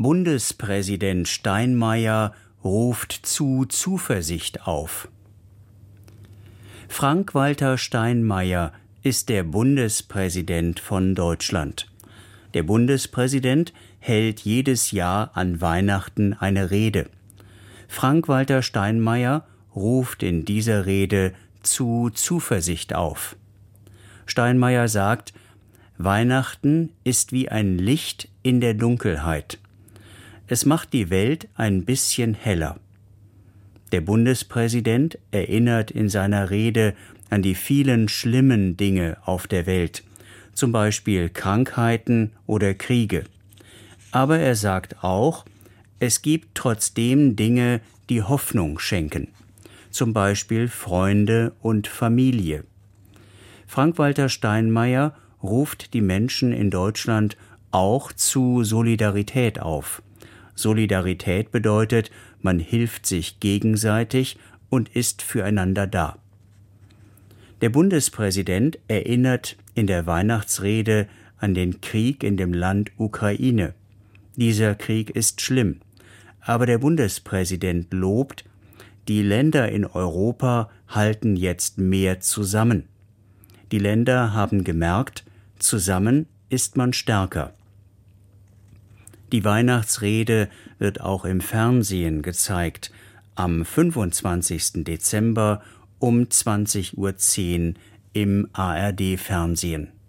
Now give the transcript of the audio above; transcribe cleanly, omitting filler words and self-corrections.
Bundespräsident Steinmeier ruft zu Zuversicht auf. Frank-Walter Steinmeier ist der Bundespräsident von Deutschland. Der Bundespräsident hält jedes Jahr an Weihnachten eine Rede. Frank-Walter Steinmeier ruft in dieser Rede zu Zuversicht auf. Steinmeier sagt, Weihnachten ist wie ein Licht in der Dunkelheit. Es macht die Welt ein bisschen heller. Der Bundespräsident erinnert in seiner Rede an die vielen schlimmen Dinge auf der Welt, zum Beispiel Krankheiten oder Kriege. Aber er sagt auch, es gibt trotzdem Dinge, die Hoffnung schenken, zum Beispiel Freunde und Familie. Frank-Walter Steinmeier ruft die Menschen in Deutschland auch zu Solidarität auf. Solidarität bedeutet, man hilft sich gegenseitig und ist füreinander da. Der Bundespräsident erinnert in der Weihnachtsrede an den Krieg in dem Land Ukraine. Dieser Krieg ist schlimm, aber der Bundespräsident lobt, die Länder in Europa halten jetzt mehr zusammen. Die Länder haben gemerkt, zusammen ist man stärker. Die Weihnachtsrede wird auch im Fernsehen gezeigt, am 25. Dezember um 20:10 Uhr im ARD-Fernsehen.